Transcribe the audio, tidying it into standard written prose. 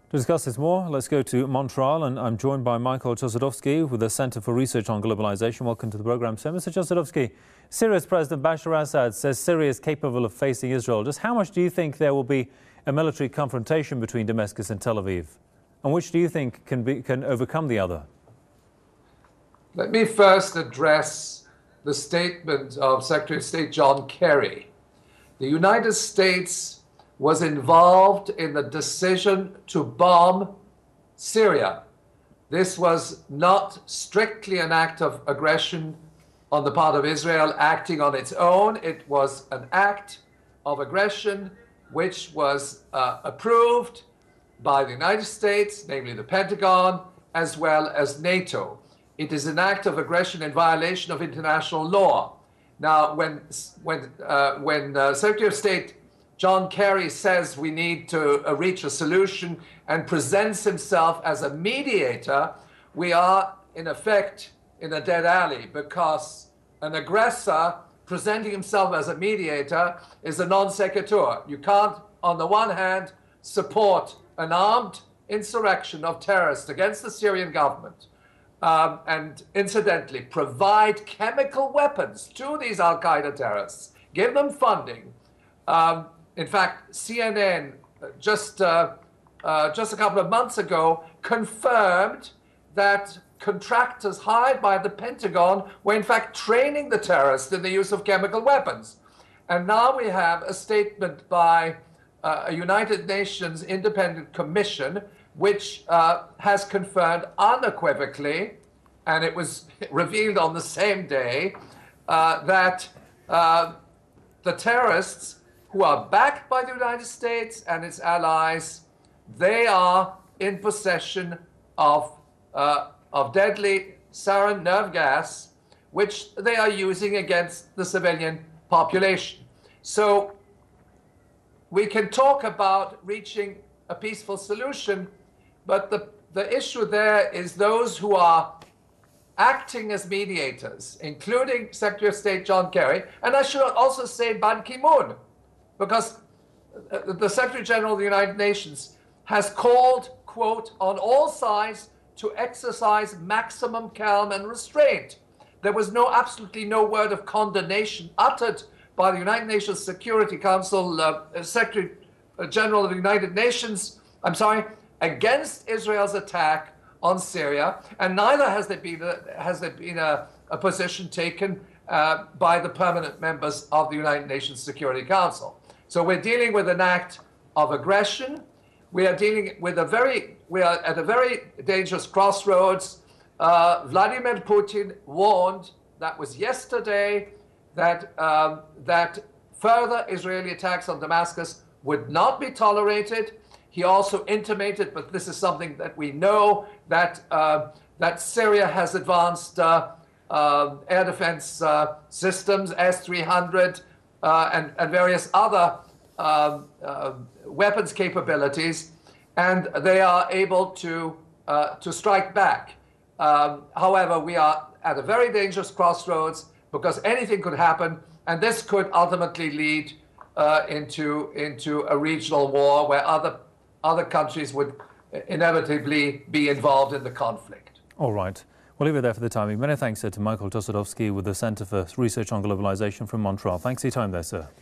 To discuss this more, let's go to Montreal, and I'm joined by Michael Chossudovsky with the Center for Research on Globalization. Welcome to the program, sir. Mr. Chossudovsky, Syria's President Bashar Assad says Syria is capable of facing Israel. Just how much do you think there will be a military confrontation between Damascus and Tel Aviv? And which do you think can overcome the other? Let me first address the statement of Secretary of State John Kerry. The United States was involved in the decision to bomb Syria. This was not strictly an act of aggression on the part of Israel acting on its own. It was an act of aggression which was approved by the United States, namely the Pentagon, as well as NATO. It is an act of aggression in violation of international law. Now, when Secretary of State John Kerry says we need to reach a solution and presents himself as a mediator, we are in effect in a dead alley, because an aggressor presenting himself as a mediator is a non sequitur. You can't, on the one hand, support an armed insurrection of terrorists against the Syrian government and incidentally provide chemical weapons to these al-Qaeda terrorists, give them funding. In fact, CNN just a couple of months ago confirmed that contractors hired by the Pentagon were in fact training the terrorists in the use of chemical weapons. And now we have a statement by a United Nations independent commission which has confirmed unequivocally, and it was revealed on the same day, that the terrorists who are backed by the United States and its allies, they are in possession of deadly sarin nerve gas, which they are using against the civilian population. So we can talk about reaching a peaceful solution, but the issue there is those who are acting as mediators, including Secretary of State John Kerry, and I should also say Ban Ki-moon, because the Secretary General of the United Nations has called, quote, on all sides to exercise maximum calm and restraint. There was absolutely no word of condemnation uttered by the United Nations Security Council Secretary General of the United Nations, against Israel's attack on Syria, and neither has there been a position taken by the permanent members of the United Nations Security Council. So we're dealing with an act of aggression. We are at a very dangerous crossroads. Vladimir Putin warned, that was yesterday, that further Israeli attacks on Damascus would not be tolerated. He also intimated, but this is something that we know, that Syria has advanced air defense systems, S-300, and various other weapons capabilities, and they are able to strike back. However, we are at a very dangerous crossroads, because anything could happen, and this could ultimately lead into a regional war where other countries would inevitably be involved in the conflict. All right. We'll leave it there for the time being. Many thanks, sir, to Michael Chossudovsky with the Center for Research on Globalization from Montreal. Thanks for your time there, sir.